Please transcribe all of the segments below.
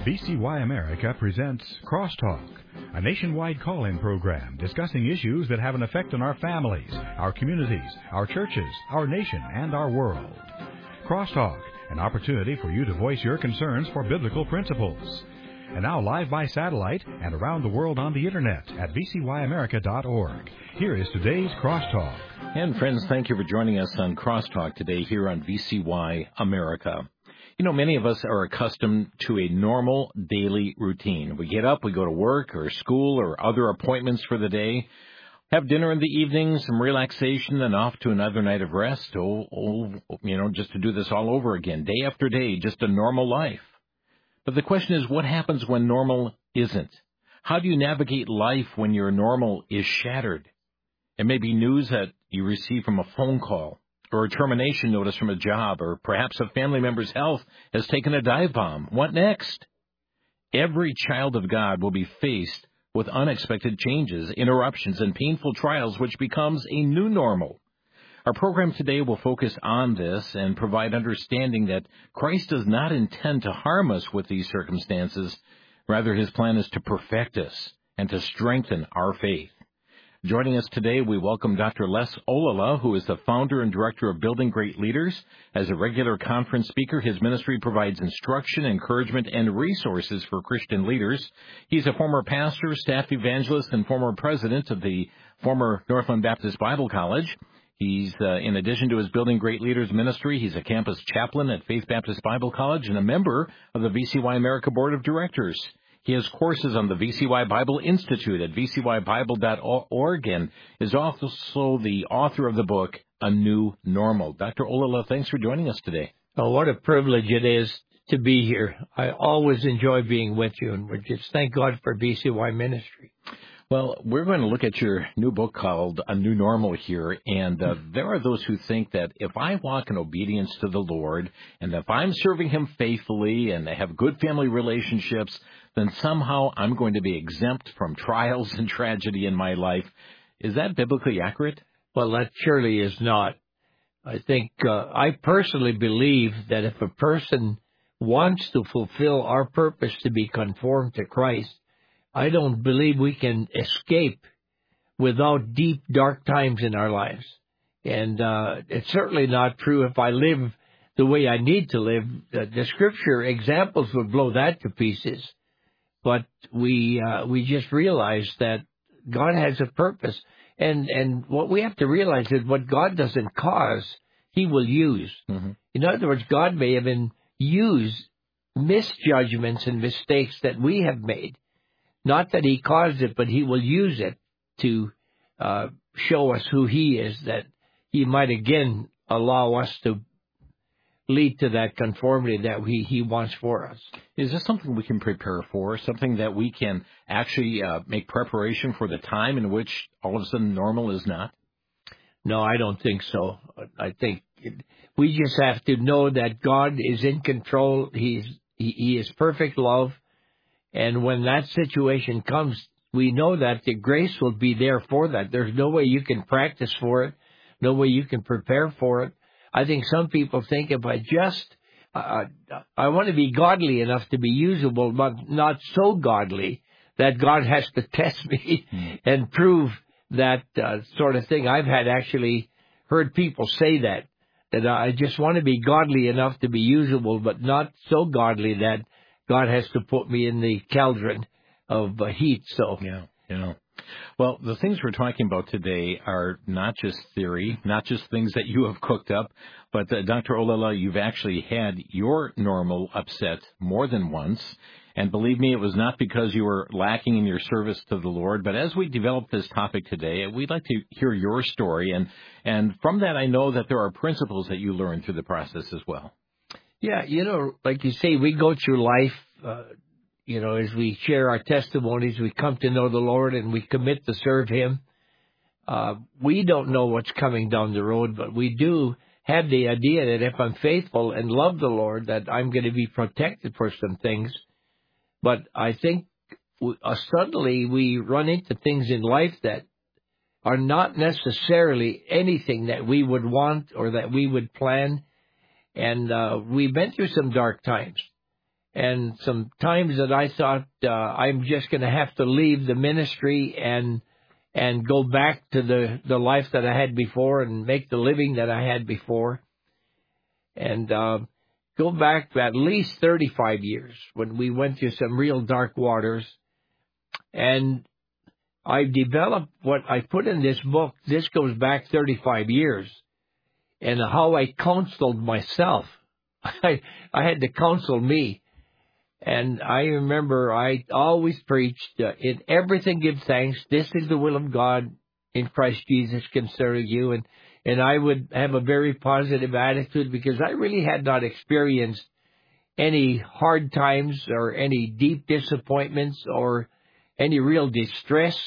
VCY America presents Crosstalk, a nationwide call-in program discussing issues that have an effect on our families, our communities, our churches, our nation, and our world. Crosstalk, an opportunity for you to voice your concerns for biblical principles. And now live by satellite and around the world on the Internet at vcyamerica.org. Here is today's Crosstalk. And friends, thank you for joining us on Crosstalk today here on VCY America. You know, many of us are accustomed to a normal daily routine. We get up, we go to work or school or other appointments for the day, have dinner in the evening, some relaxation, and off to another night of rest. Just to do this all over again, day after day, just a normal life. But the question is, what happens when normal isn't? How do you navigate life when your normal is shattered? It may be news that you receive from a phone call, or a termination notice from a job, or perhaps a family member's health has taken a dive bomb. What next? Every child of God will be faced with unexpected changes, interruptions, and painful trials, which becomes a new normal. Our program today will focus on this and provide understanding that Christ does not intend to harm us with these circumstances. Rather, his plan is to perfect us and to strengthen our faith. Joining us today, we welcome Dr. Les Olala, who is the founder and director of Building Great Leaders. As a regular conference speaker, his ministry provides instruction, encouragement, and resources for Christian leaders. He's a former pastor, staff evangelist, and former president of the former Northland Baptist Bible College. He's, in addition to his Building Great Leaders ministry, he's a campus chaplain at Faith Baptist Bible College and a member of the VCY America Board of Directors. He has courses on the VCY Bible Institute at vcybible.org and is also the author of the book, A New Normal. Dr. Olala, thanks for joining us today. Oh, what a privilege it is to be here. I always enjoy being with you, and we just thank God for VCY ministry. Well, we're going to look at your new book called A New Normal here, and there are those who think that if I walk in obedience to the Lord, and if I'm serving him faithfully, and I have good family relationships, then somehow I'm going to be exempt from trials and tragedy in my life. Is that biblically accurate? Well, that surely is not. I think I personally believe that if a person wants to fulfill our purpose to be conformed to Christ, I don't believe we can escape without deep, dark times in our lives. And it's certainly not true if I live the way I need to live. The Scripture examples would blow that to pieces. But we just realize that God has a purpose. And what we have to realize is what God doesn't cause, he will use. Mm-hmm. In other words, God may even use misjudgments and mistakes that we have made. Not that he caused it, but he will use it to show us who he is, that he might again allow us to lead to that conformity that he wants for us. Is this something we can prepare for, something that we can actually make preparation for the time in which all of a sudden normal is not? No, I don't think so. I think we just have to know that God is in control. He is perfect love. And when that situation comes, we know that the grace will be there for that. There's no way you can practice for it, no way you can prepare for it. I think some people think if I just, I want to be godly enough to be usable, but not so godly that God has to test me and prove that sort of thing. I've had actually heard people say that I just want to be godly enough to be usable, but not so godly that God has to put me in the cauldron of heat. So yeah. Well, the things we're talking about today are not just theory, not just things that you have cooked up, but Dr. Olala, you've actually had your normal upset more than once. And believe me, it was not because you were lacking in your service to the Lord. But as we develop this topic today, we'd like to hear your story. And from that, I know that there are principles that you learned through the process as well. Yeah, like you say, we go through life, as we share our testimonies, we come to know the Lord and we commit to serve him. We don't know what's coming down the road, but we do have the idea that if I'm faithful and love the Lord, that I'm going to be protected for some things. But I think suddenly we run into things in life that are not necessarily anything that we would want or that we would plan. And we've been through some dark times. And some times that I thought I'm just going to have to leave the ministry and go back to the life that I had before and make the living that I had before. And go back at least 35 years when we went through some real dark waters. And I developed what I put in this book. This goes back 35 years. And how I counseled myself. I had to counsel me. And I remember I always preached, in everything give thanks. This is the will of God in Christ Jesus concerning you. And I would have a very positive attitude because I really had not experienced any hard times or any deep disappointments or any real distress.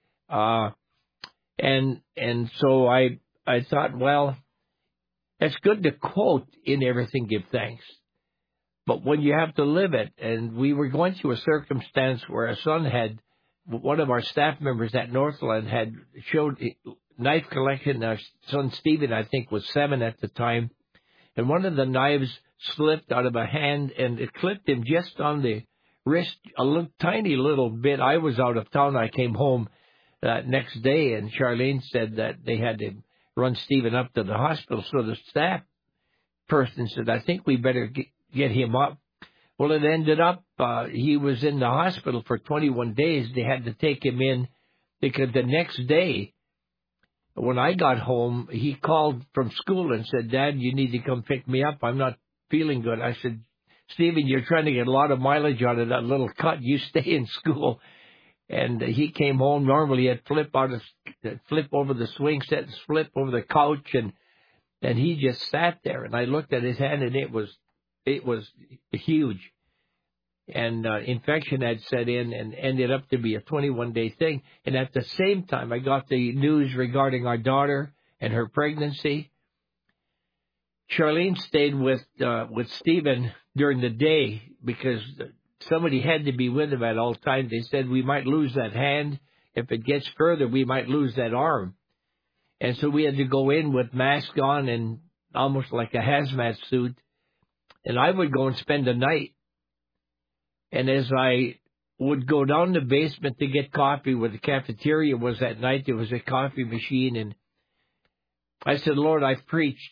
And so I thought, well, it's good to quote in everything give thanks. But when you have to live it, and we were going through a circumstance where one of our staff members at Northland had showed knife collection. Our son Stephen, I think, was 7 at the time. And one of the knives slipped out of a hand, and it clipped him just on the wrist, tiny little bit. I was out of town. I came home that next day, and Charlene said that they had to run Stephen up to the hospital. So the staff person said, I think we better get him up. Well, it ended up he was in the hospital for 21 days. They had to take him in because the next day, when I got home, he called from school and said, Dad, you need to come pick me up. I'm not feeling good. I said, Stephen, you're trying to get a lot of mileage out of that little cut. You stay in school. And he came home. Normally, he'd flip over the swing set, flip over the couch, and he just sat there. And I looked at his hand, and it was huge. And infection had set in and ended up to be a 21-day thing. And at the same time, I got the news regarding our daughter and her pregnancy. Charlene stayed with Stephen during the day because somebody had to be with him at all times. They said we might lose that hand. If it gets further, we might lose that arm. And so we had to go in with mask on and almost like a hazmat suit. And I would go and spend the night. And as I would go down the basement to get coffee where the cafeteria was at night, there was a coffee machine. And I said, Lord, I've preached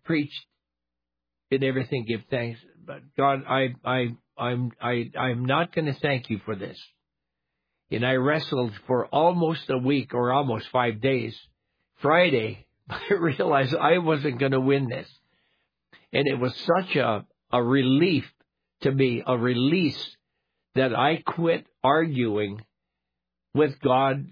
in everything, give thanks. But God, I'm not going to thank you for this. And I wrestled for almost a week or almost 5 days. Friday, I realized I wasn't going to win this. And it was such a relief to me, a release, that I quit arguing with God.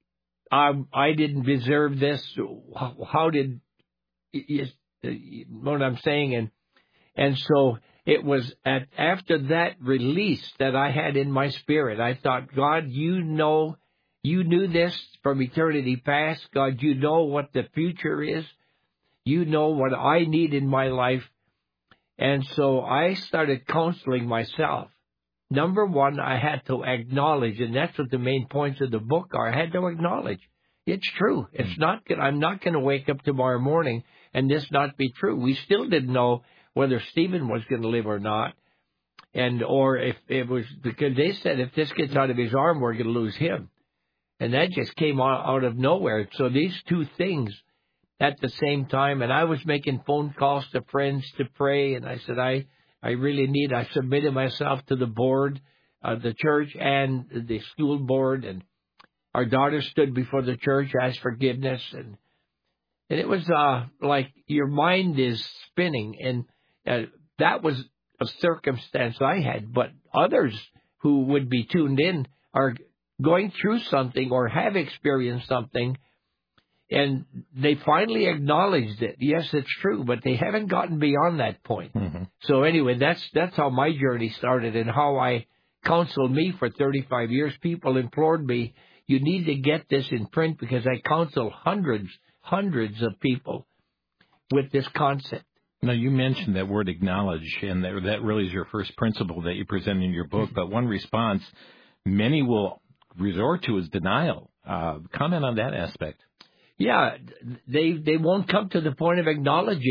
I didn't deserve this. How did you know what I'm saying? And so it was after that release that I had in my spirit. I thought, God, you knew this from eternity past. God, you know what the future is. You know what I need in my life. And so I started counseling myself. Number one, I had to acknowledge, and that's what the main points of the book are. I had to acknowledge. It's true. It's not. I'm not going to wake up tomorrow morning and this not be true. We still didn't know whether Stephen was going to live or not, or if it was, because they said if this gets out of his arm, we're going to lose him, and that just came out of nowhere. So these two things at the same time, and I was making phone calls to friends to pray, and I said I submitted myself to the board, the church and the school board, and our daughter stood before the church, asked forgiveness, and it was like your mind is spinning, and that was a circumstance I had, but others who would be tuned in are going through something or have experienced something, and they finally acknowledged it. Yes, it's true, but they haven't gotten beyond that point. Mm-hmm. So anyway, that's how my journey started and how I counseled me for 35 years. People implored me, you need to get this in print, because I counsel hundreds of people with this concept. Now, you mentioned that word acknowledge, and that really is your first principle that you present in your book. But one response many will resort to is denial. Comment on that aspect. Yeah, they won't come to the point of acknowledging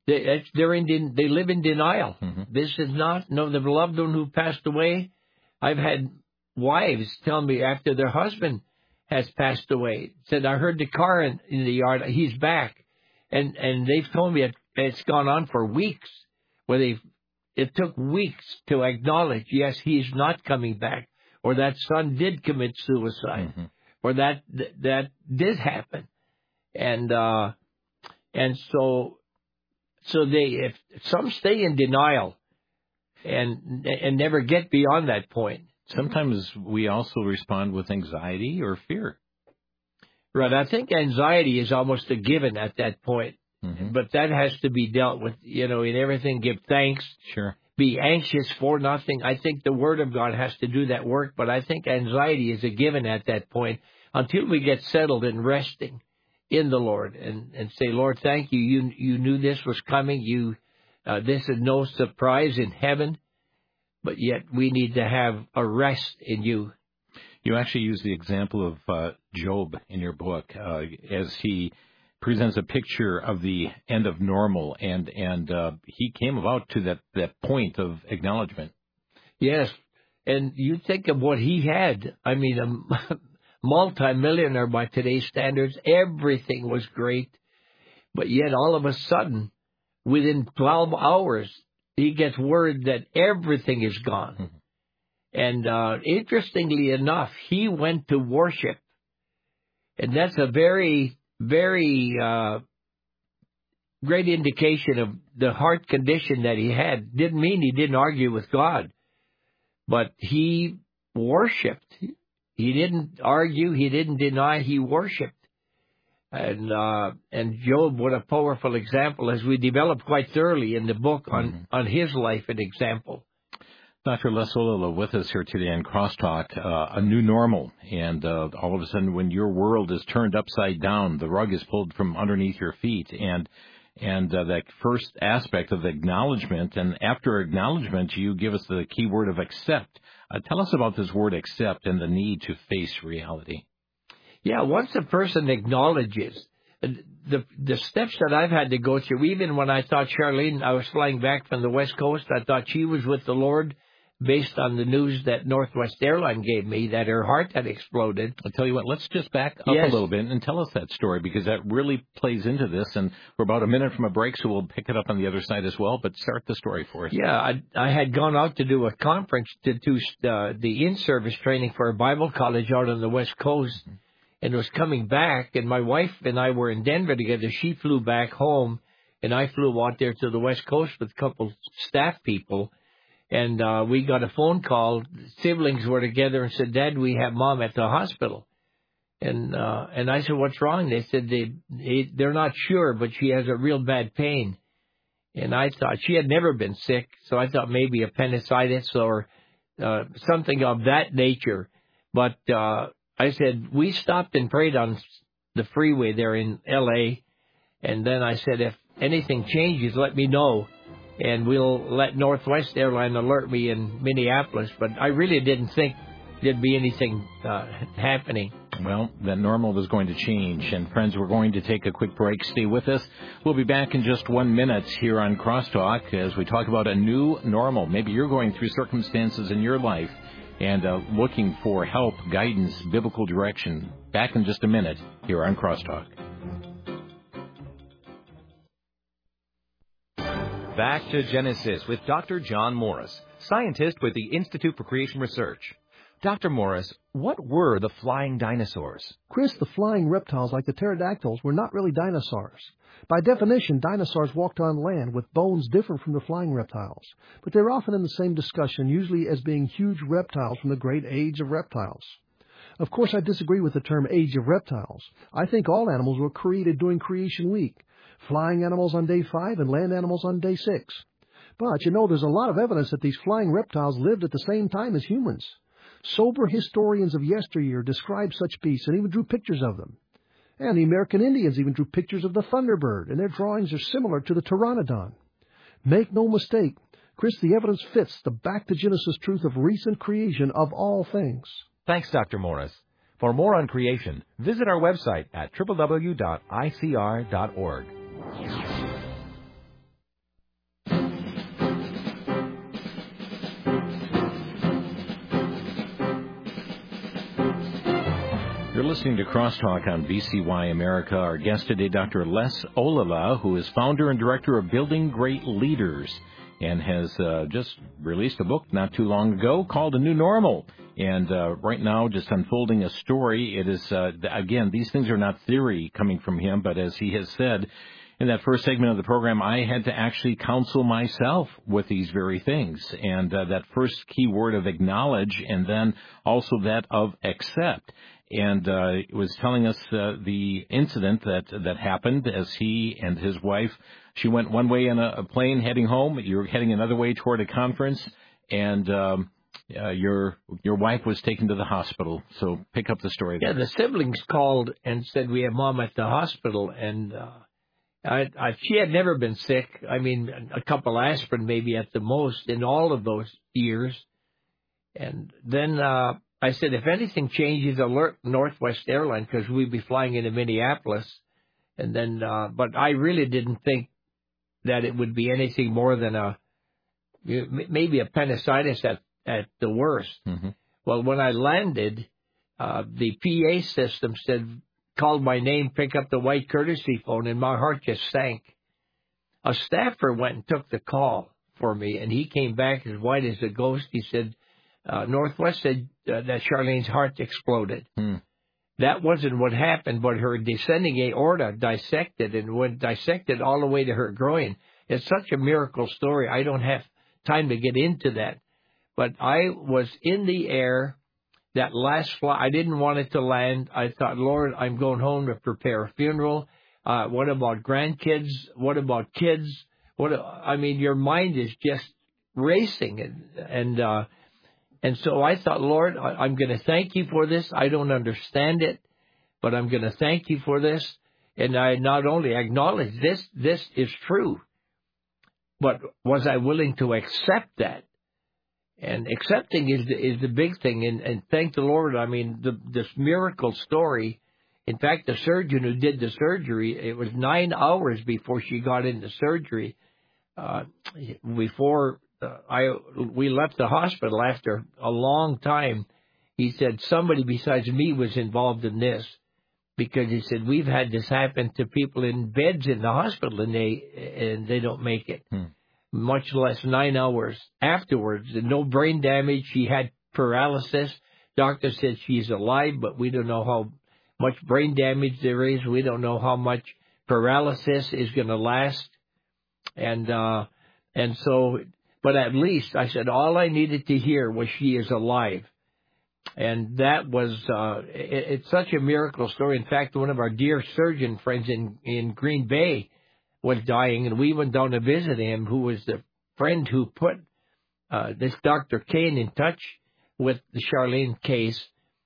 They live in denial. Mm-hmm. This is not the loved one who passed away. I've had wives tell me after their husband has passed away, said, I heard the car in the yard, he's back. And they've told me it's gone on for weeks, where it took weeks to acknowledge, yes, he's not coming back, or that son did commit suicide, mm-hmm. or that did happen. And so if some stay in denial and never get beyond that point. Sometimes we also respond with anxiety or fear. Right. I think anxiety is almost a given at that point. Mm-hmm. But that has to be dealt with, in everything. Give thanks. Sure. Be anxious for nothing. I think the Word of God has to do that work, but I think anxiety is a given at that point until we get settled and resting in the Lord and say, Lord, thank you. You knew this was coming. This is no surprise in heaven, but yet we need to have a rest in you. You actually use the example of Job in your book as he presents a picture of the end of normal, and he came about to that point of acknowledgement. Yes, and you think of what he had. I mean, a multi-millionaire by today's standards. Everything was great, but yet all of a sudden, within 12 hours, he gets word that everything is gone. Mm-hmm. And interestingly enough, he went to worship, and that's a very, very great indication of the heart condition that he had. Didn't mean he didn't argue with God, but he worshipped. He didn't argue. He didn't deny. He worshipped. And Job, what a powerful example, as we developed quite thoroughly in the book on his life, an example. Dr. Les Olila with us here today on Crosstalk, a new normal, and all of a sudden when your world is turned upside down, the rug is pulled from underneath your feet, and that first aspect of acknowledgement, and after acknowledgement, you give us the key word of accept. Tell us about this word accept and the need to face reality. Yeah, once a person acknowledges, the steps that I've had to go through, even when I thought Charlene, I was flying back from the West Coast, I thought she was with the Lord, based on the news that Northwest Airline gave me, that her heart had exploded. I'll tell you what, let's just back up a little bit and tell us that story, because that really plays into this, and we're about a minute from a break, so we'll pick it up on the other side as well, but start the story for us. Yeah, I had gone out to do a conference to do the in-service training for a Bible college out on the West Coast, and was coming back, and my wife and I were in Denver together. She flew back home, and I flew out there to the West Coast with a couple staff people. And we got a phone call. Siblings were together and said, Dad, we have Mom at the hospital. And I said, what's wrong? They said they're not sure, but she has a real bad pain. And I thought she had never been sick, so I thought maybe appendicitis or something of that nature. But I said, we stopped and prayed on the freeway there in L.A., and then I said, if anything changes, let me know. And we'll let Northwest Airline alert me in Minneapolis. But I really didn't think there'd be anything happening. Well, that normal was going to change. And friends, we're going to take a quick break. Stay with us. We'll be back in just 1 minute here on Crosstalk as we talk about a new normal. Maybe you're going through circumstances in your life and looking for help, guidance, biblical direction. Back in just a minute here on Crosstalk. Back to Genesis with Dr. John Morris, scientist with the Institute for Creation Research. Dr. Morris, what were the flying dinosaurs? Chris, the flying reptiles like the pterodactyls were not really dinosaurs. By definition, dinosaurs walked on land with bones different from the flying reptiles. But they're often in the same discussion, usually as being huge reptiles from the great age of reptiles. Of course, I disagree with the term age of reptiles. I think all animals were created during creation week. Flying animals on day 5 and land animals on day 6. But, there's a lot of evidence that these flying reptiles lived at the same time as humans. Sober historians of yesteryear described such beasts and even drew pictures of them. And the American Indians even drew pictures of the thunderbird, and their drawings are similar to the pteranodon. Make no mistake, Chris, the evidence fits the back to Genesis truth of recent creation of all things. Thanks, Dr. Morris. For more on creation, visit our website at www.icr.org. listening to Crosstalk on VCY America. Our guest today, Dr. Les Olala, who is founder and director of Building Great Leaders and has just released a book not too long ago called A New Normal. And right now, just unfolding a story. It is, again, these things are not theory coming from him, but as he has said in that first segment of the program, I had to actually counsel myself with these very things. And that first key word of acknowledge, and then also that of accept. And it was telling us the incident that happened as he and his wife, she went one way in a plane heading home, you were heading another way toward a conference, and your wife was taken to the hospital. So pick up the story there. Yeah, the siblings called and said, we have Mom at the hospital, and she had never been sick. I mean, a couple aspirin maybe at the most in all of those years. And then I said, if anything changes, alert Northwest Airlines, because we'd be flying into Minneapolis. And then, but I really didn't think that it would be anything more than maybe appendicitis at the worst. Mm-hmm. Well, when I landed, the PA system called my name, pick up the white courtesy phone, and my heart just sank. A staffer went and took the call for me, and he came back as white as a ghost. He said, Northwest said that Charlene's heart exploded. That wasn't what happened, but her descending aorta dissected and went dissected all the way to her groin. It's such a miracle story. I don't have time to get into that. But I was in the air. That last flight, I didn't want it to land. I thought, Lord, I'm going home to prepare a funeral. What about grandkids? What about kids? I mean, your mind is just racing. And so I thought, Lord, I'm going to thank you for this. I don't understand it, but I'm going to thank you for this. And I not only acknowledge this is true, but was I willing to accept that? And accepting is the big thing, and thank the Lord. I mean, this miracle story. In fact, the surgeon who did the surgery, it was 9 hours before she got into surgery. Before we left the hospital after a long time, he said somebody besides me was involved in this, because he said we've had this happen to people in beds in the hospital, and they don't make it. Much less 9 hours afterwards. And no brain damage. She had paralysis. Doctor said she's alive, but we don't know how much brain damage there is. We don't know how much paralysis is going to last. And so, but at least I said all I needed to hear was she is alive. And that was, it's such a miracle story. In fact, one of our dear surgeon friends in Green Bay was dying, and we went down to visit him, who was the friend who put this Dr. Kane in touch with the Charlene case.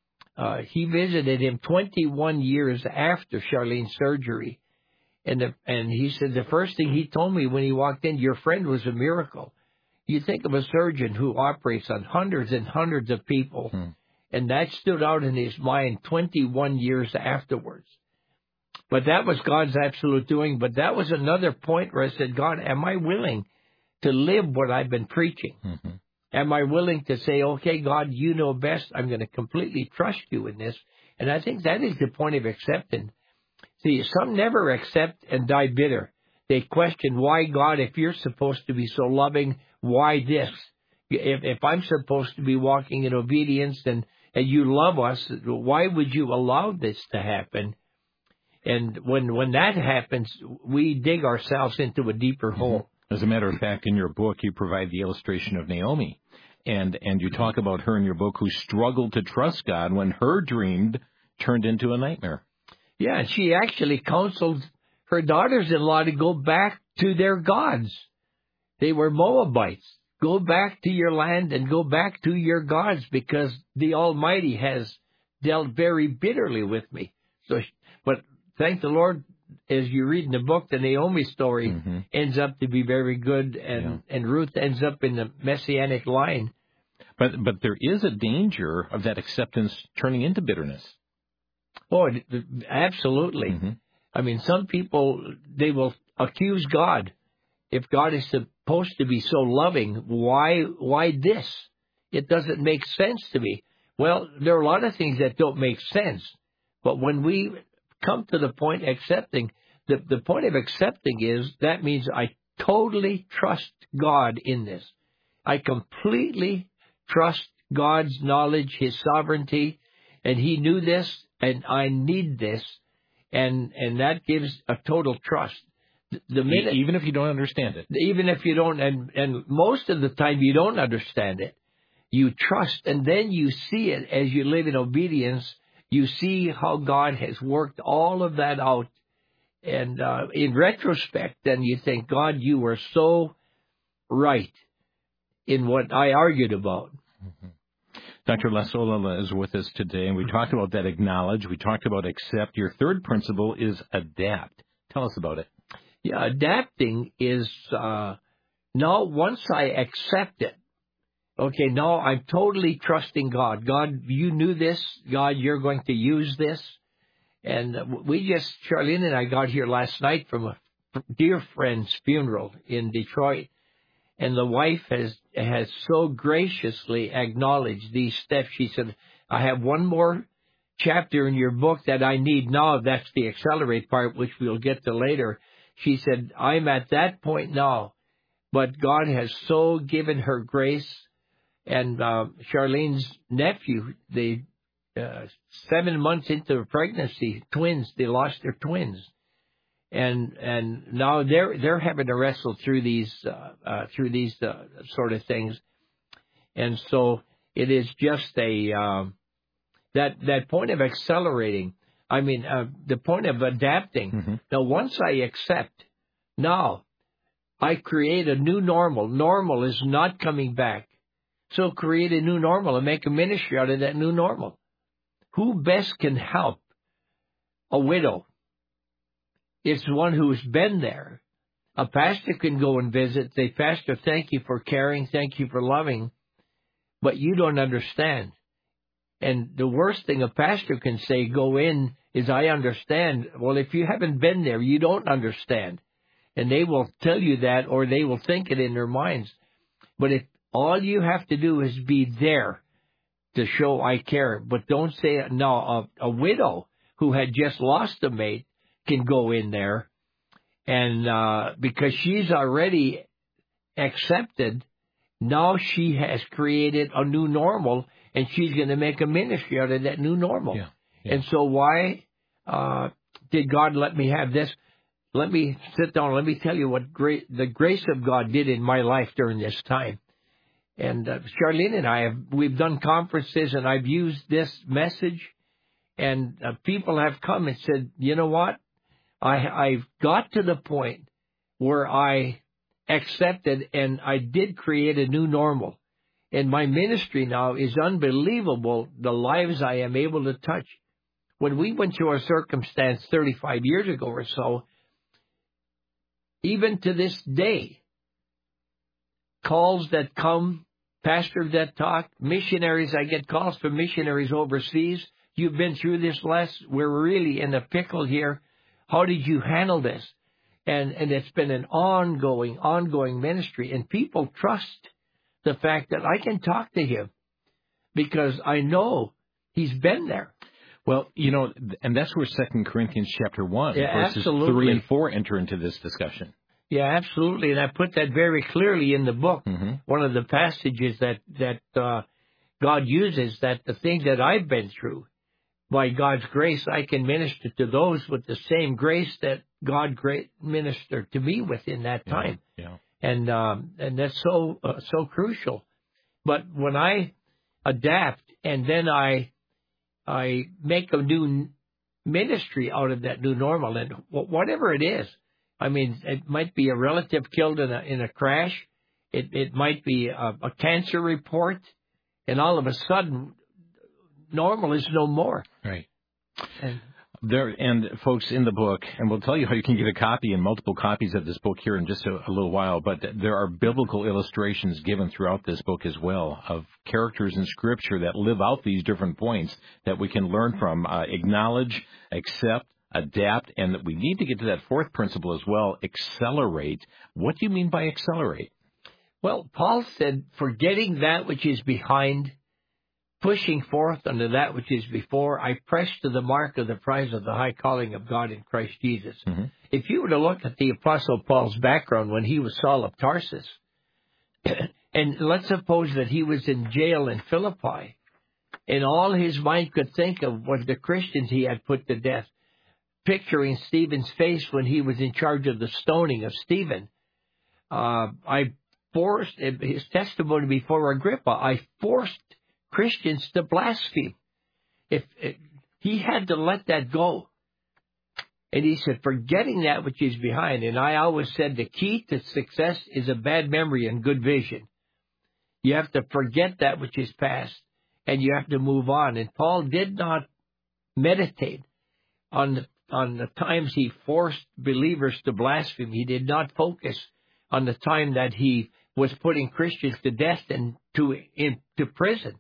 He visited him 21 years after Charlene's surgery. And he said the first thing he told me when he walked in, your friend was a miracle. You think of a surgeon who operates on hundreds and hundreds of people, and that stood out in his mind 21 years afterwards. But that was God's absolute doing. But that was another point where I said, God, am I willing to live what I've been preaching? Mm-hmm. Am I willing to say, okay, God, you know best. I'm going to completely trust you in this. And I think that is the point of acceptance. See, some never accept and die bitter. They question, why, God, if you're supposed to be so loving, why this? If I'm supposed to be walking in obedience and you love us, why would you allow this to happen? And when that happens, we dig ourselves into a deeper hole. As a matter of fact, in your book, you provide the illustration of Naomi. And you talk about her in your book who struggled to trust God when her dream turned into a nightmare. Yeah, she actually counseled her daughters-in-law to go back to their gods. They were Moabites. Go back to your land and go back to your gods, because the Almighty has dealt very bitterly with me. But thank the Lord, as you read in the book, the Naomi story ends up to be very good, and Ruth ends up in the Messianic line. But there is a danger of that acceptance turning into bitterness. Oh, absolutely. Mm-hmm. I mean, some people, they will accuse God. If God is supposed to be so loving, why this? It doesn't make sense to me. Well, there are a lot of things that don't make sense. But when we come to the point accepting, the point of accepting is that means I totally trust God in this. I completely trust God's knowledge, His sovereignty, and He knew this, and I need this, and that gives a total trust. The minute, even if you don't understand it. Even if you don't, and most of the time you don't understand it, you trust, and then you see it as you live in obedience. You see how God has worked all of that out. And in retrospect, then you think, God, you were so right in what I argued about. Mm-hmm. Dr. Lasola is with us today, and we talked about that acknowledge. We talked about accept. Your third principle is adapt. Tell us about it. Yeah, adapting is now once I accept it, okay, now I'm totally trusting God. God, you knew this. God, you're going to use this. And Charlene and I got here last night from a dear friend's funeral in Detroit. And the wife has so graciously acknowledged these steps. She said, I have one more chapter in your book that I need now. That's the accelerate part, which we'll get to later. She said, I'm at that point now, but God has so given her grace. And Charlene's nephew, 7 months into the pregnancy, twins, they lost their twins. And now they're having to wrestle through these sort of things, and so it is just that point of accelerating. I mean, the point of adapting. Mm-hmm. Now, once I accept, now I create a new normal. Normal is not coming back, so create a new normal and make a ministry out of that new normal. Who best can help a widow? It's one who's been there. A pastor can go and visit, say, Pastor, thank you for caring, thank you for loving, but you don't understand. And the worst thing a pastor can say, go in, is I understand. Well, if you haven't been there, you don't understand. And they will tell you that, or they will think it in their minds. But if all you have to do is be there to show I care, but don't say it. No, a widow who had just lost a mate can go in there, and because she's already accepted, now she has created a new normal, and she's going to make a ministry out of that new normal. Yeah. Yeah. And so why did God let me have this? Let me sit down. Let me tell you what the grace of God did in my life during this time. And Charlene and we've done conferences, and I've used this message, and people have come and said, you know what? I've got to the point where I accepted, and I did create a new normal. And my ministry now is unbelievable, the lives I am able to touch. When we went through our circumstance 35 years ago or so, even to this day, calls that come, pastors that talk, missionaries, I get calls from missionaries overseas. You've been through this, Les. We're really in a pickle here. How did you handle this? And it's been an ongoing ministry. And people trust the fact that I can talk to him because I know he's been there. Well, you know, and that's where 2 Corinthians chapter 1, verses absolutely. 3 and 4 enter into this discussion. Yeah, absolutely. And I put that very clearly in the book. Mm-hmm. One of the passages that God uses, that the things that I've been through, by God's grace, I can minister to those with the same grace that God ministered to me with in that time. Yeah. And that's so crucial. But when I adapt and then I make a new ministry out of that new normal, and whatever it is, I mean, it might be a relative killed in a crash. It might be a cancer report, and all of a sudden, normal is no more. Right. And folks, in the book, and we'll tell you how you can get a copy and multiple copies of this book here in just a little while, but there are biblical illustrations given throughout this book as well of characters in Scripture that live out these different points that we can learn from. Acknowledge, accept, adapt, and we need to get to that fourth principle as well, accelerate. What do you mean by accelerate? Well, Paul said, forgetting that which is behind, pushing forth unto that which is before, I press to the mark of the prize of the high calling of God in Christ Jesus. Mm-hmm. If you were to look at the Apostle Paul's background when he was Saul of Tarsus, and let's suppose that he was in jail in Philippi, and all his mind could think of was the Christians he had put to death, picturing Stephen's face when he was in charge of the stoning of Stephen. I forced his testimony before Agrippa. I forced Christians to blaspheme. If he had to let that go. And he said, forgetting that which is behind. And I always said the key to success is a bad memory and good vision. You have to forget that which is past, and you have to move on. And Paul did not meditate on the times he forced believers to blaspheme. He did not focus on the time that he was putting Christians to death and into prison.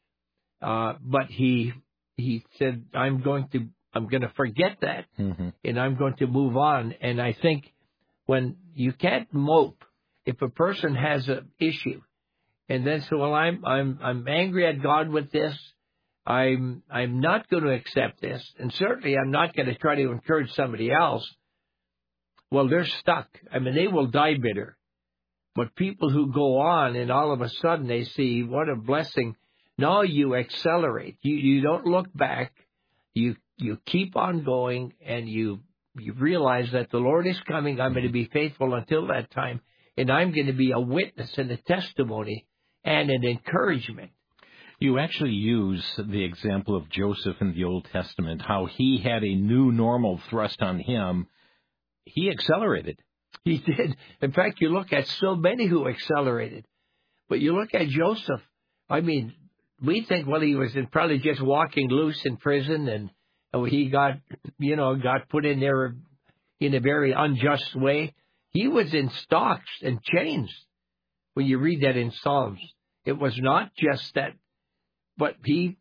But he said, I'm going to forget that, mm-hmm. and I'm going to move on. And I think when you can't mope if a person has an issue, and then say, well, I'm angry at God with this. I'm not going to accept this, and certainly I'm not going to try to encourage somebody else. Well, they're stuck. I mean, they will die bitter. But people who go on and all of a sudden they see what a blessing. No, you accelerate. You don't look back. You keep on going, and you realize that the Lord is coming. I'm going to be faithful until that time, and I'm going to be a witness and a testimony and an encouragement. You actually use the example of Joseph in the Old Testament, how he had a new normal thrust on him. He accelerated. He did. In fact, you look at so many who accelerated. But you look at Joseph. I mean, we think, well, he was probably just walking loose in prison, and he got put in there in a very unjust way. He was in stocks and chains. When you read that in Psalms, it was not just that, but he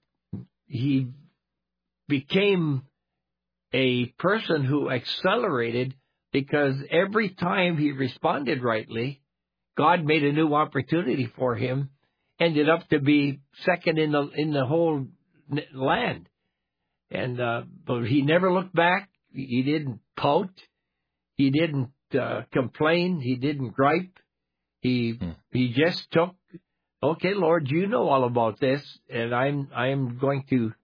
became a person who accelerated because every time he responded rightly, God made a new opportunity for him, ended up to be second in the whole land. And but he never looked back. He didn't pout. He didn't complain. He didn't gripe. He just took, okay, Lord, you know all about this, and I'm going to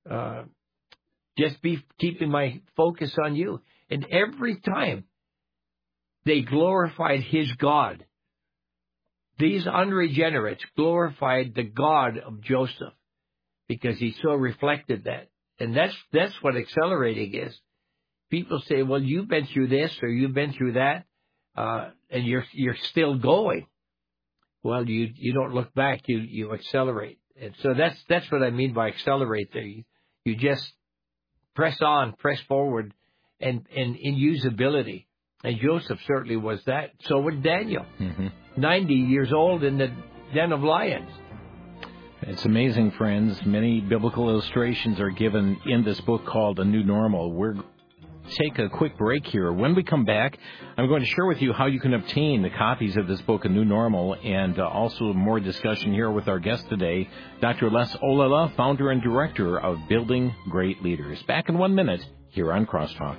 just be keeping my focus on you. And every time they glorified his God, these unregenerates glorified the God of Joseph because he so reflected that. And that's what accelerating is. People say, well, you've been through this or you've been through that, and you're still going. Well, you don't look back, you accelerate. And so that's what I mean by accelerate there. You just press on, press forward, and in usability. And Joseph certainly was that. So was Daniel, 90 years old in the den of lions. It's amazing, friends. Many biblical illustrations are given in this book called A New Normal. We're take a quick break here. When we come back, I'm going to share with you how you can obtain the copies of this book, A New Normal, and also more discussion here with our guest today, Dr. Les Ollila, founder and director of Building Great Leaders. Back in 1 minute here on Crosstalk.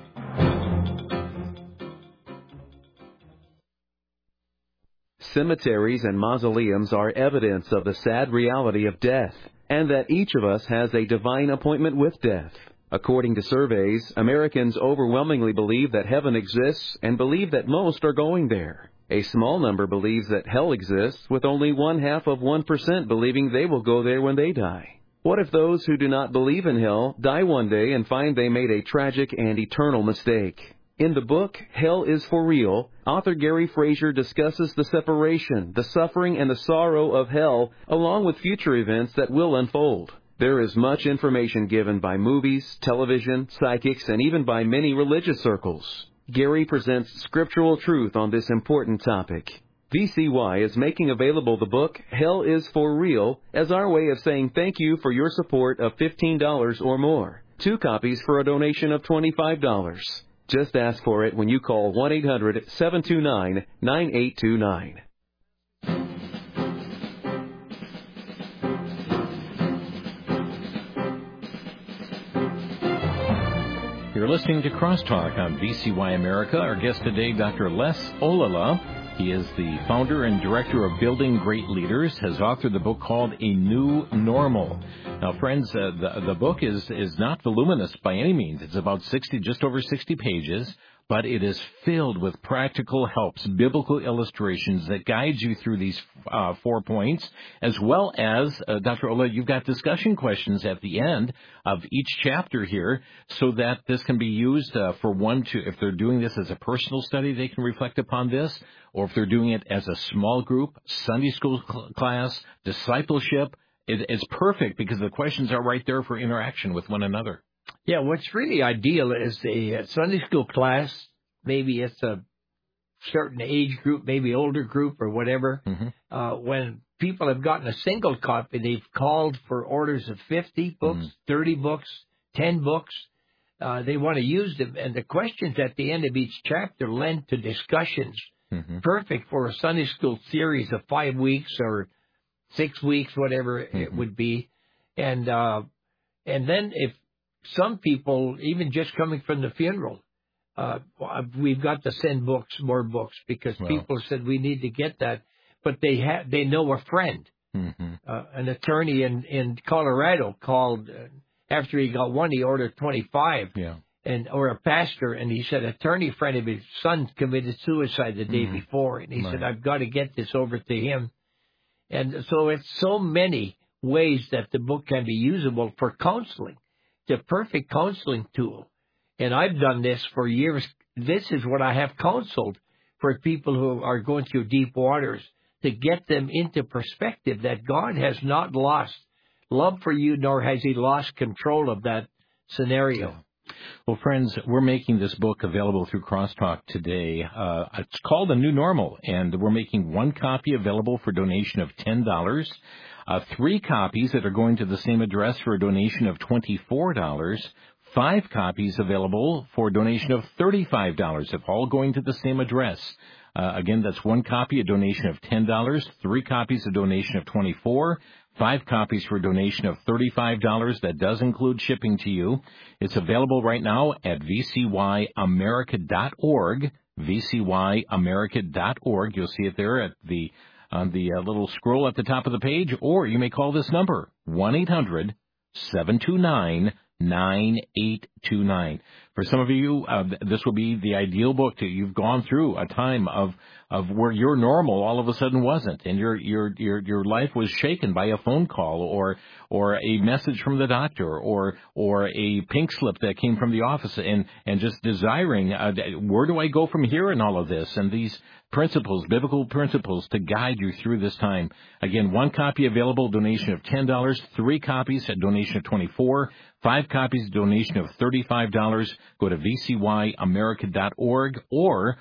Cemeteries and mausoleums are evidence of the sad reality of death, and that each of us has a divine appointment with death. According to surveys, Americans overwhelmingly believe that heaven exists and believe that most are going there. A small number believes that hell exists, with only 0.5% believing they will go there when they die. What if those who do not believe in hell die one day and find they made a tragic and eternal mistake? In the book, Hell is for Real, author Gary Frazier discusses the separation, the suffering, and the sorrow of hell, along with future events that will unfold. There is much information given by movies, television, psychics, and even by many religious circles. Gary presents scriptural truth on this important topic. VCY is making available the book, Hell is for Real, as our way of saying thank you for your support of $15 or more. 2 copies for a donation of $25. Just ask for it when you call 1-800-729-9829. You're listening to Crosstalk on VCY America. Our guest today, Dr. Les Olala. He is the founder and director of Building Great Leaders, has authored the book called A New Normal. Now, friends, the book is not voluminous by any means. It's about just over 60 pages, but it is filled with practical helps, biblical illustrations that guide you through these 4 points, as well as, Dr. Ola, you've got discussion questions at the end of each chapter here, so that this can be used if they're doing this as a personal study, they can reflect upon this, or if they're doing it as a small group, Sunday school class, discipleship. It's perfect because the questions are right there for interaction with one another. Yeah, what's really ideal is the Sunday school class. Maybe it's a certain age group, maybe older group or whatever. Mm-hmm. When people have gotten a single copy, they've called for orders of 50 books, 30 books, 10 books. They want to use them. And the questions at the end of each chapter lend to discussions. Mm-hmm. Perfect for a Sunday school series of 5 weeks or 6 weeks, whatever it would be. And then if some people, even just coming from the funeral, we've got to send more books, because people said we need to get that. But they know a friend, an attorney in Colorado called after he got one, he ordered 25. Yeah. Or a pastor, and he said, attorney friend of his son committed suicide the day before, and he said, I've got to get this over to him. And so it's so many ways that the book can be usable for counseling. It's a perfect counseling tool. And I've done this for years. This is what I have counseled for people who are going through deep waters, to get them into perspective that God has not lost love for you, nor has he lost control of that scenario. Yeah. Well, friends, we're making this book available through Crosstalk today. It's called A New Normal, and we're making one copy available for a donation of $10, 3 copies that are going to the same address for a donation of $24, 5 copies available for a donation of $35, if all going to the same address. Again, that's 1 copy, a donation of $10, 3 copies, a donation of $24, 5 copies for a donation of $35. That does include shipping to you. It's available right now at vcyamerica.org, vcyamerica.org. You'll see it there on the little scroll at the top of the page, or you may call this number, 1-800-729-9829. For some of you, this will be the ideal book. You've gone through a time of where your normal all of a sudden wasn't, and your life was shaken by a phone call or a message from the doctor or a pink slip that came from the office, and just desiring where do I go from here in all of this, and these principles, biblical principles, to guide you through this time. Again, 1 copy available, donation of $10, 3 copies, a donation of $24, 5 copies, a donation of $35. Go to vcyamerica.org or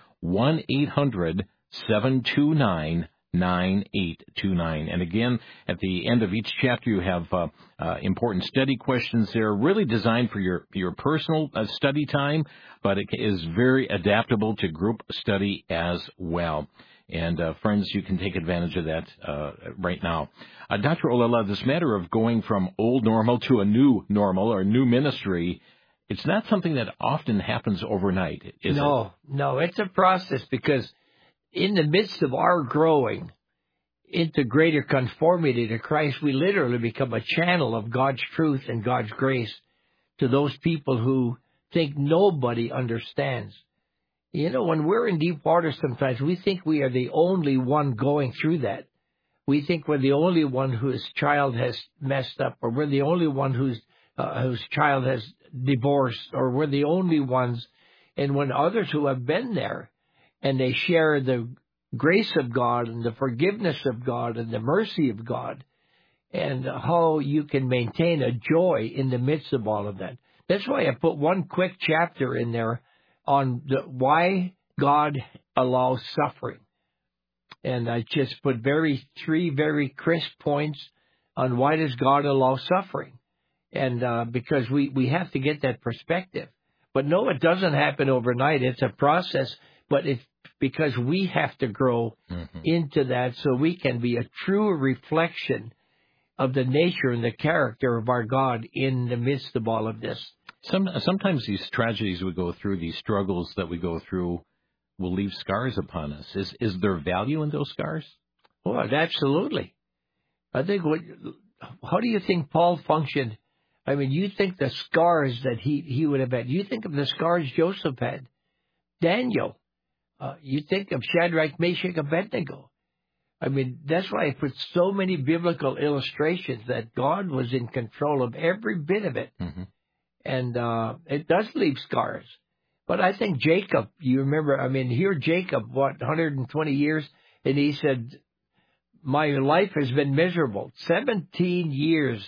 1-800-729-9829. And again, at the end of each chapter, you have important study questions there, really designed for your personal study time, but it is very adaptable to group study as well. And friends, you can take advantage of that right now. Dr. Olala, this matter of going from old normal to a new normal or new ministry, it's not something that often happens overnight, is it? No, it's a process, because in the midst of our growing into greater conformity to Christ, we literally become a channel of God's truth and God's grace to those people who think nobody understands. You know, when we're in deep water sometimes, we think we are the only one going through that. We think we're the only one whose child has messed up, or we're the only one whose child has divorced, or we're the only ones. And when others who have been there and they share the grace of God and the forgiveness of God and the mercy of God, and how you can maintain a joy in the midst of all of that. That's why I put one quick chapter in there on why God allows suffering. And I just put 3 very crisp points on why does God allow suffering. And because we have to get that perspective. But no, it doesn't happen overnight. It's a process, but it's because we have to grow into that so we can be a true reflection of the nature and the character of our God in the midst of all of this. Sometimes these tragedies we go through, these struggles that we go through, will leave scars upon us. Is there value in those scars? Well, absolutely. I think how do you think Paul functioned? I mean, you think the scars that he would have had. You think of the scars Joseph had. Daniel. You think of Shadrach, Meshach, Abednego. I mean, that's why I put so many biblical illustrations that God was in control of every bit of it. Mm-hmm. And it does leave scars. But I think Jacob, you remember, I mean, here Jacob, 120 years, and he said, my life has been miserable. 17 years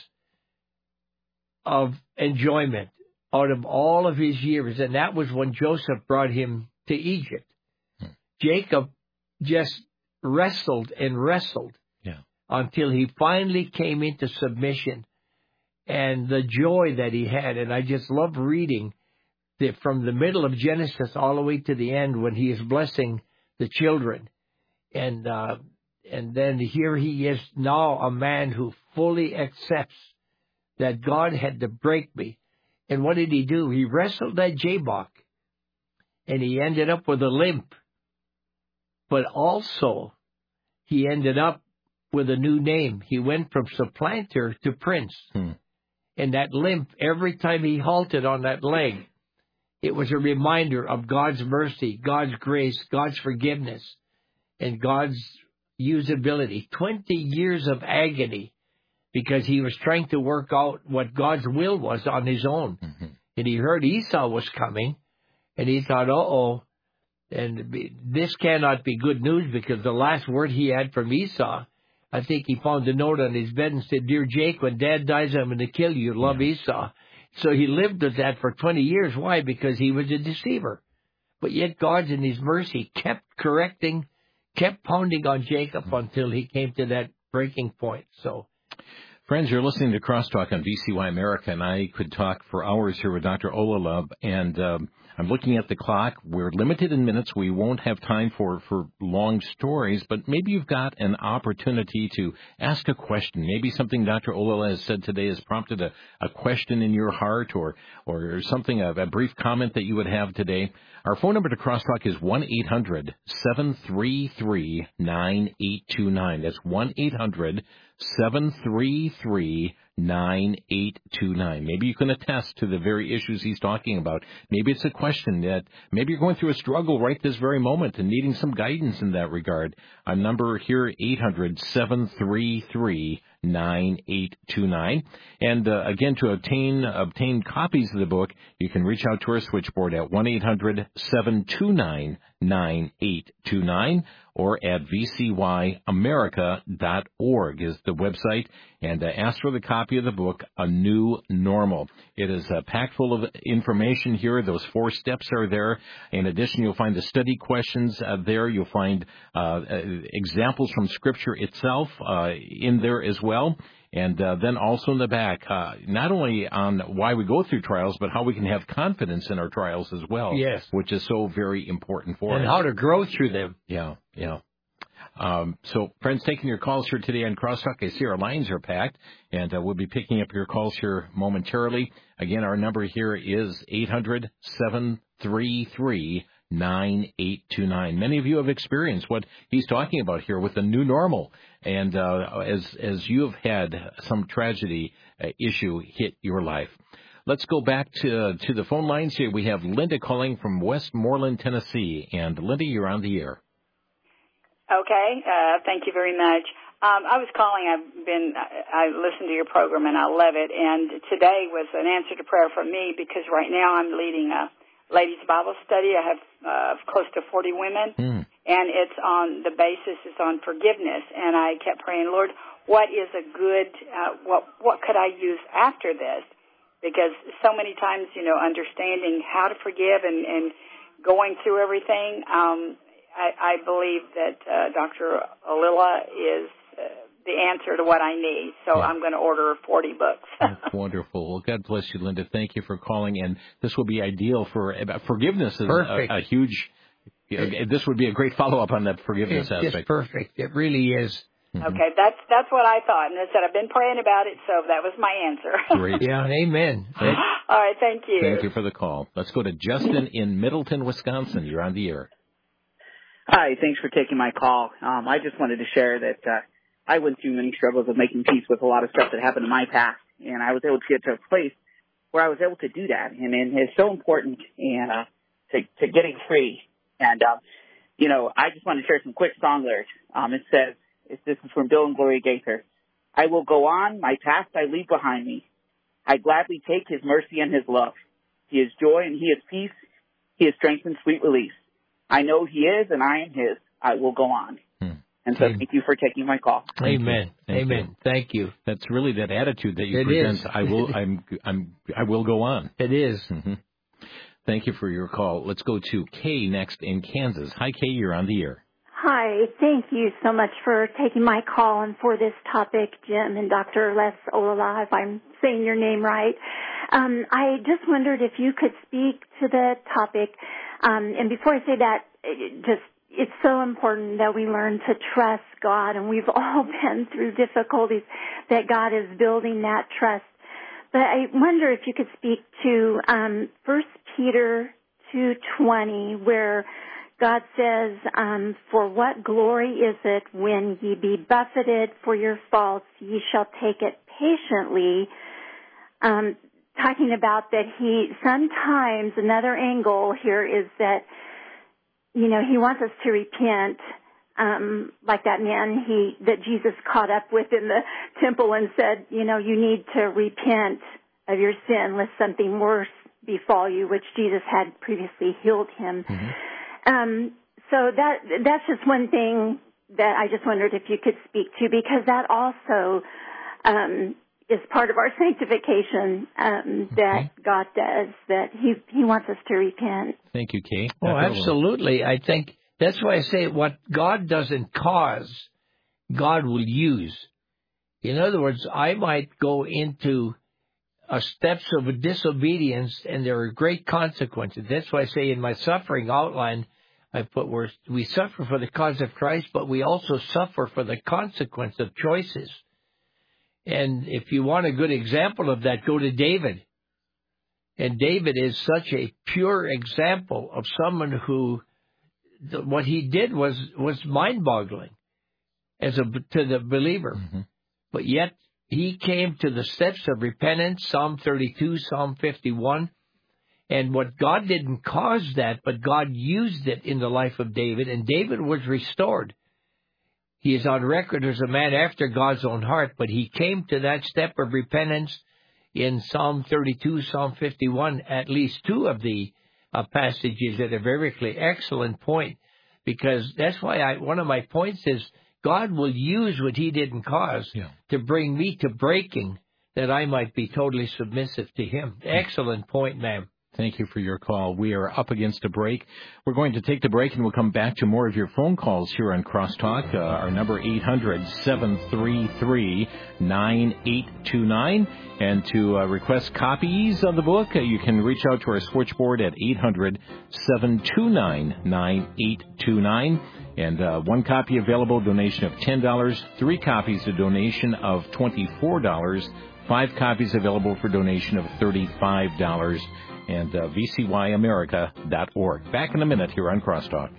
of enjoyment out of all of his years, and that was when Joseph brought him to Egypt. Jacob just wrestled and wrestled until he finally came into submission, and the joy that he had. And I just love reading from the middle of Genesis all the way to the end when he is blessing the children. And then here he is now, a man who fully accepts that God had to break me. And what did he do? He wrestled that Jabbok, and he ended up with a limp. But also, he ended up with a new name. He went from supplanter to prince. And that limp, every time he halted on that leg, it was a reminder of God's mercy, God's grace, God's forgiveness, and God's usability. 20 years of agony because he was trying to work out what God's will was on his own. Mm-hmm. And he heard Esau was coming, and he thought, uh-oh, and this cannot be good news, because the last word he had from Esau, I think he found a note on his bed and said, "Dear Jake, when Dad dies, I'm going to kill you. Love, Esau." So he lived with that for 20 years. Why? Because he was a deceiver. But yet God, in his mercy, kept correcting, kept pounding on Jacob until he came to that breaking point. So, friends, you're listening to Crosstalk on VCY America, and I could talk for hours here with Dr. Olalove, and I'm looking at the clock. We're limited in minutes. We won't have time for long stories, but maybe you've got an opportunity to ask a question. Maybe something Dr. Olalove has said today has prompted a question in your heart, or something, a brief comment that you would have today. Our phone number to Crosstalk is 1-800-733-9829. That's 1-800-733-9829. Maybe you can attest to the very issues he's talking about. Maybe it's a question that maybe you're going through a struggle right this very moment and needing some guidance in that regard. Our number here, 800-733-9829. And again, to obtain copies of the book, you can reach out to our switchboard at 1-800-729-9829 or at vcyamerica.org is the website, and ask for the copy of the book, A New Normal. It is packed full of information here. Those 4 steps are there. In addition, you'll find the study questions there. You'll find examples from Scripture itself in there as well. And then also in the back, not only on why we go through trials, but how we can have confidence in our trials as well. Yes. Which is so very important for us. And how to grow through them. Yeah. So, friends, taking your calls here today on Crosstalk. I see our lines are packed, and we'll be picking up your calls here momentarily. Again, our number here is 800-733-9829. Many of you have experienced what he's talking about here with the new normal. And as you have had some tragedy issue hit your life. Let's go back to the phone lines here. We have Linda calling from Westmoreland, Tennessee. And Linda, you're on the air. Okay. Thank you very much. I was calling. I listened to your program and I love it. And today was an answer to prayer from me, because right now I'm leading a ladies' Bible study. I have close to 40 women, and it's on the basis, it's on forgiveness. And I kept praying, Lord, what is a good, what could I use after this? Because so many times, understanding how to forgive and going through everything, I believe that Dr. Olalove is the answer to what I need. So I'm going to order 40 books. That's wonderful. Well, God bless you, Linda. Thank you for calling. And this will be ideal for forgiveness. Is a huge. This would be a great follow-up on that forgiveness aspect. It's perfect. It really is. Mm-hmm. Okay, that's what I thought. And I said, I've been praying about it, so that was my answer. Great. Yeah, amen. All right, thank you. Thank you for the call. Let's go to Justin in Middleton, Wisconsin. You're on the air. Hi, thanks for taking my call. I just wanted to share that I went through many struggles of making peace with a lot of stuff that happened in my past, and I was able to get to a place where I was able to do that, and it's so important and to getting free. And I just want to share some quick song lyrics. It says, this is from Bill and Gloria Gaither. I will go on, my past I leave behind me. I gladly take his mercy and his love. He is joy and he is peace. He is strength and sweet release. I know he is and I am his. I will go on. And so thank you for taking my call. Amen. Amen. You. Thank you. That's really that attitude that you It present. is. I will go on. It is. Mm-hmm. Thank you for your call. Let's go to Kay next in Kansas. Hi, Kay. You're on the air. Hi. Thank you so much for taking my call and for this topic, Jim and Dr. Les Olala, if I'm saying your name right. I just wondered if you could speak to the topic. And before I say that, it's so important that we learn to trust God, and we've all been through difficulties that God is building that trust. But I wonder if you could speak to 1 Peter 2:20, where God says, for what glory is it when ye be buffeted for your faults, ye shall take it patiently, talking about that sometimes another angle here is that, he wants us to repent, like that man that Jesus caught up with in the temple and said, you need to repent of your sin lest something worse befall you, which Jesus had previously healed him. Mm-hmm. So that's just one thing that I just wondered if you could speak to, because that also is part of our sanctification that God does, that He wants us to repent. Thank you, Kay. Oh, absolutely. I think that's why I say what God doesn't cause, God will use. In other words, I might go into steps of disobedience, and there are great consequences. That's why I say in my suffering outline, I put where we suffer for the cause of Christ, but we also suffer for the consequence of choices. And if you want a good example of that, go to David. And David is such a pure example of someone who, what he did was mind-boggling to the believer. Mm-hmm. But yet, he came to the steps of repentance, Psalm 32, Psalm 51. And what God didn't cause that, but God used it in the life of David, and David was restored. He is on record as a man after God's own heart, but he came to that step of repentance in Psalm 32, Psalm 51, at least two of the passages that are very clear. Excellent point, because that's why one of my points is God will use what he didn't cause to bring me to breaking, that I might be totally submissive to him. Excellent point, ma'am. Thank you for your call. We are up against a break. We're going to take the break, and we'll come back to more of your phone calls here on Crosstalk. Our number 800-733-9829. And to request copies of the book, you can reach out to our switchboard at 800-729-9829. And one copy available, donation of $10. 3 copies, a donation of $24. 5 copies available for donation of $35. And VCYAmerica.org. Back in a minute here on Crosstalk.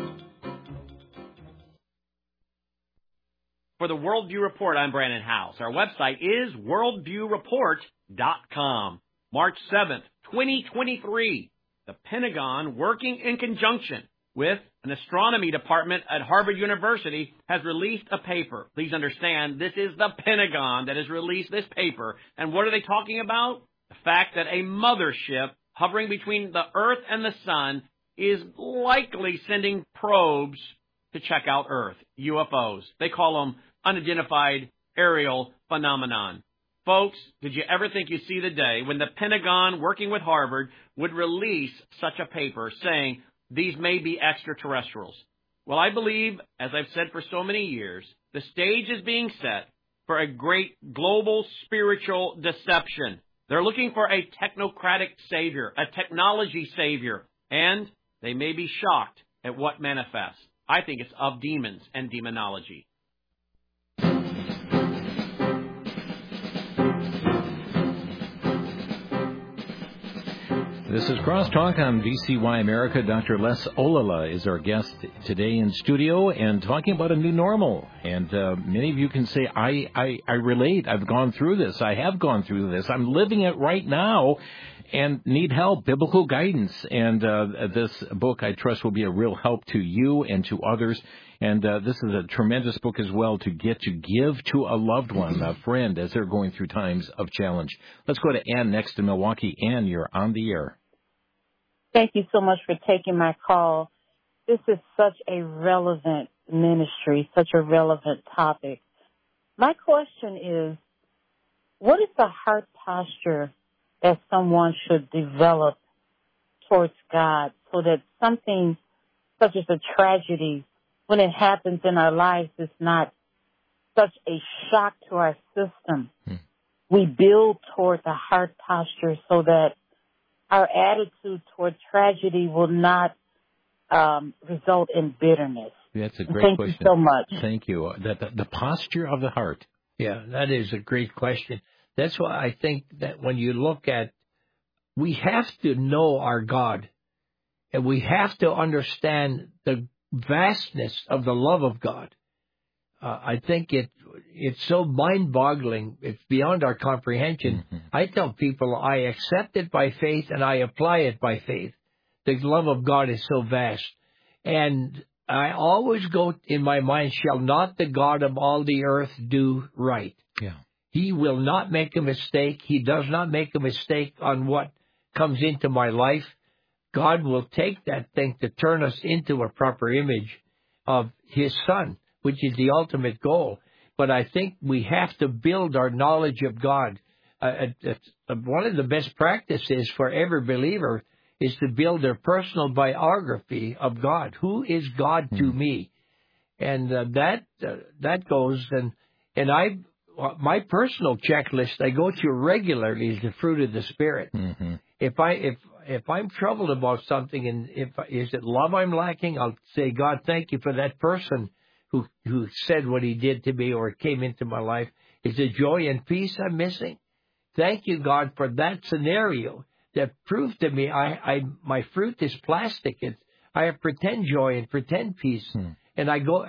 For the Worldview Report, I'm Brandon House. Our website is worldviewreport.com. March 7th, 2023. The Pentagon, working in conjunction with an astronomy department at Harvard University, has released a paper. Please understand, this is the Pentagon that has released this paper. And what are they talking about? The fact that a mothership hovering between the Earth and the Sun is likely sending probes to check out Earth, UFOs. They call them unidentified aerial phenomenon. Folks, did you ever think you'd see the day when the Pentagon, working with Harvard, would release such a paper saying these may be extraterrestrials? Well, I believe, as I've said for so many years, the stage is being set for a great global spiritual deception. They're looking for a technocratic savior, a technology savior, and they may be shocked at what manifests. I think it's of demons and demonology. This is Crosstalk on VCY America. Dr. Les Olala is our guest today in studio and talking about a new normal. And many of you can say, I relate. I've gone through this. I have gone through this. I'm living it right now and need help, biblical guidance. And this book, I trust, will be a real help to you and to others. And this is a tremendous book as well to get to give to a loved one, a friend, as they're going through times of challenge. Let's go to Ann next in Milwaukee. Ann, you're on the air. Thank you so much for taking my call. This is such a relevant ministry, such a relevant topic. My question is, what is the heart posture that someone should develop towards God so that something such as a tragedy, when it happens in our lives, is not such a shock to our system? We build toward the heart posture so that our attitude toward tragedy will not result in bitterness. That's a great question. question. Thank you so much. Thank you. The posture of the heart. Yeah, that is a great question. That's why I think that when you look at, we have to know our God, and we have to understand the vastness of the love of God. I think it's so mind-boggling. It's beyond our comprehension. I tell people I accept it by faith and I apply it by faith. The love of God is so vast. And I always go in my mind, shall not the God of all the earth do right? Yeah. He will not make a mistake. He does not make a mistake on what comes into my life. God will take that thing to turn us into a proper image of His Son, which is the ultimate goal. But I think we have to build our knowledge of God. One of the best practices for every believer is to build their personal biography of God. Who is God to me? And that goes, and my personal checklist I go through regularly is the fruit of the Spirit. If I'm troubled about something, and is it love I'm lacking, I'll say, God, thank you for that person who said what he did to me or came into my life. Is it joy and peace I'm missing? Thank you, God, for that scenario that proved to me my fruit is plastic. I have pretend joy and pretend peace. And I go,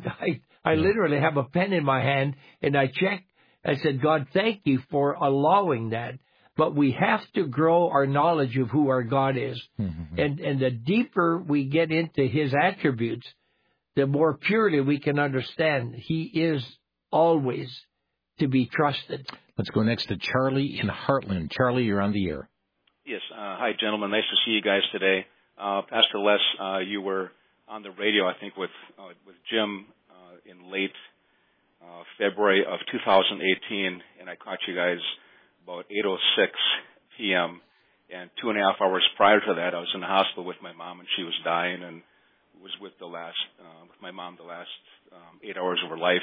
I literally have a pen in my hand and I check. I said, God, thank you for allowing that. But we have to grow our knowledge of who our God is. And the deeper we get into His attributes, the more purely we can understand He is always to be trusted. Let's go next to Charlie in Heartland. Charlie, you're on the air. Yes. Hi, gentlemen. Nice to see you guys today. Pastor Les, you were on the radio, I think, with Jim in late February of 2018, and I caught you guys about 8:06 p.m., and 2.5 hours prior to that, I was in the hospital with my mom, and she was dying, and was with my mom the last 8 hours of her life.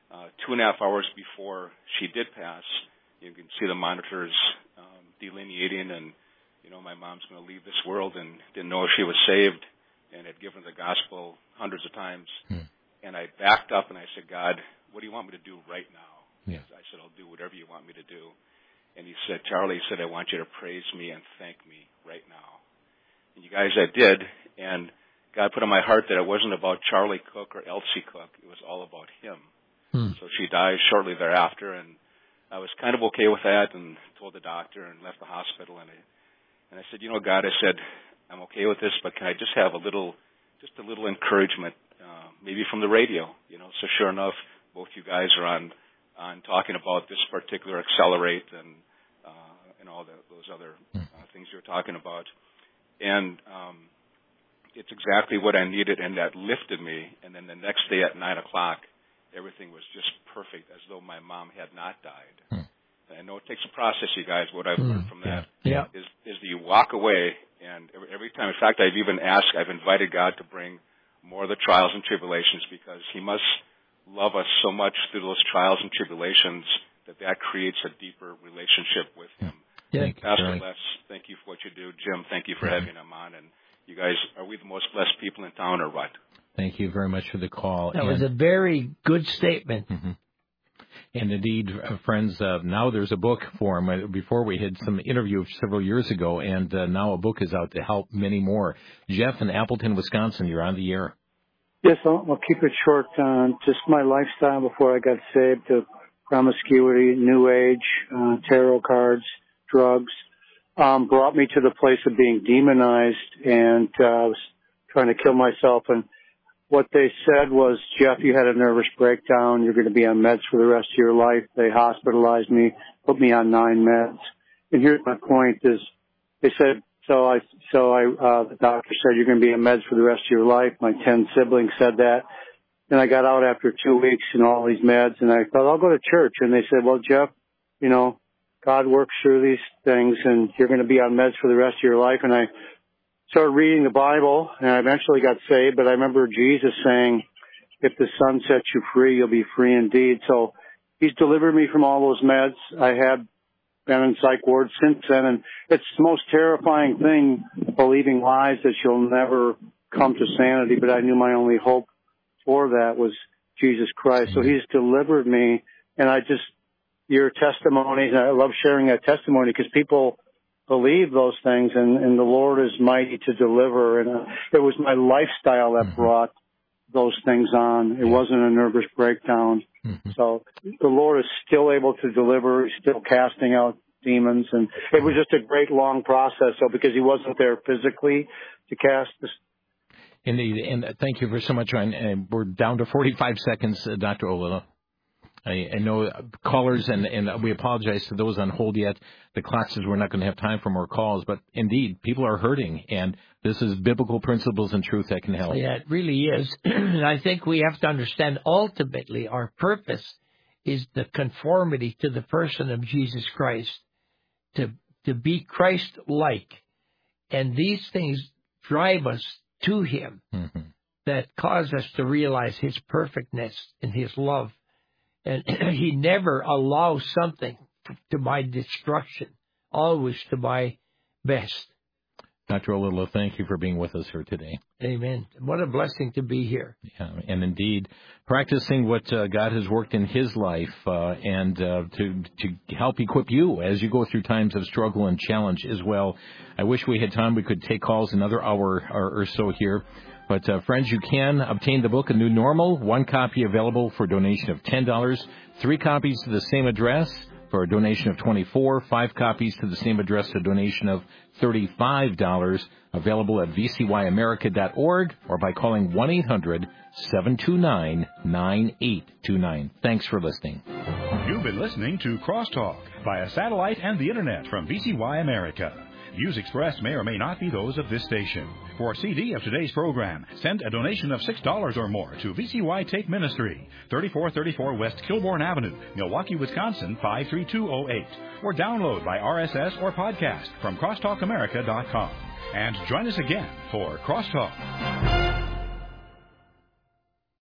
2.5 hours before she did pass, you can see the monitors delineating, and my mom's going to leave this world, and didn't know if she was saved, and had given the gospel hundreds of times. And I backed up and I said, God, what do you want me to do right now? I said, I'll do whatever you want me to do. And he said, Charlie, I want you to praise me and thank me right now. And you guys, I did, and God put on my heart that it wasn't about Charlie Cook or Elsie Cook. It was all about him. So she died shortly thereafter, and I was kind of okay with that, and told the doctor and left the hospital. And I said, God, I'm okay with this, but can I just have a little encouragament, maybe from the radio, So sure enough, both you guys are on talking about this particular Accelerate and all those other things you're talking about. And it's exactly what I needed, and that lifted me. And then the next day at 9 o'clock, everything was just perfect, as though my mom had not died. And I know it takes a process, you guys. What I've learned from that is that you walk away, and every time, in fact, I've invited God to bring more of the trials and tribulations, because He must love us so much through those trials and tribulations that creates a deeper relationship with Him. Pastor Les, thank you for what you do. Jim, thank you for having him on. And you guys, are we the most blessed people in town, or what? Thank you very much for the call. That was a very good statement. And indeed, friends, now there's a book for him. Before we had some interview several years ago, and now a book is out to help many more. Jeff in Appleton, Wisconsin, you're on the air. Yes, I'll keep it short. Just my lifestyle before I got saved, promiscuity, New Age, tarot cards, drugs, brought me to the place of being demonized, and I was trying to kill myself. And what they said was, Jeff, you had a nervous breakdown. You're going to be on meds for the rest of your life. They hospitalized me, put me on 9 meds. And here's my point is, they said, the doctor said, you're going to be on meds for the rest of your life. My 10 siblings said that. And I got out after 2 weeks and all these meds, and I thought, I'll go to church. And they said, well, Jeff, you know, God works through these things, and you're going to be on meds for the rest of your life. And I started reading the Bible, and I eventually got saved. But I remember Jesus saying, if the Son sets you free, you'll be free indeed. So he's delivered me from all those meds. I have been in psych wards since then, and it's the most terrifying thing, believing lies that you'll never come to sanity. But I knew my only hope for that was Jesus Christ. So he's delivered me, and your testimonies, and I love sharing that testimony because people believe those things, and the Lord is mighty to deliver. And it was my lifestyle that brought those things on. It wasn't a nervous breakdown. So the Lord is still able to deliver. He's still casting out demons. And it was just a great long process. So because he wasn't there physically to cast this. Indeed. And thank you for so much, Ryan. We're down to 45 seconds, Dr. Olila. I know callers, and we apologize to those on hold yet. The clock says we're not going to have time for more calls, but indeed, people are hurting, and this is biblical principles and truth that can help. Yeah, it really is. And I think we have to understand ultimately our purpose is the conformity to the person of Jesus Christ, to be Christ-like. And these things drive us to him that cause us to realize his perfectness and his love. And he never allows something to my destruction, always to my best. Dr. Olila, thank you for being with us here today. Amen. What a blessing to be here. Yeah, and indeed, practicing what God has worked in his life and to help equip you as you go through times of struggle and challenge as well. I wish we had time. We could take calls another hour or so here. But, friends, you can obtain the book, A New Normal, 1 copy available for a donation of $10, 3 copies to the same address for a donation of $24, 5 copies to the same address, a donation of $35, available at vcyamerica.org or by calling 1-800-729-9829. Thanks for listening. You've been listening to Crosstalk via satellite and the Internet from VCY America. Views expressed may or may not be those of this station. For a CD of today's program, send a donation of $6 or more to VCY Take Ministry, 3434 West Kilbourne Avenue, Milwaukee, Wisconsin, 53208. Or download by RSS or podcast from crosstalkamerica.com. And join us again for Crosstalk.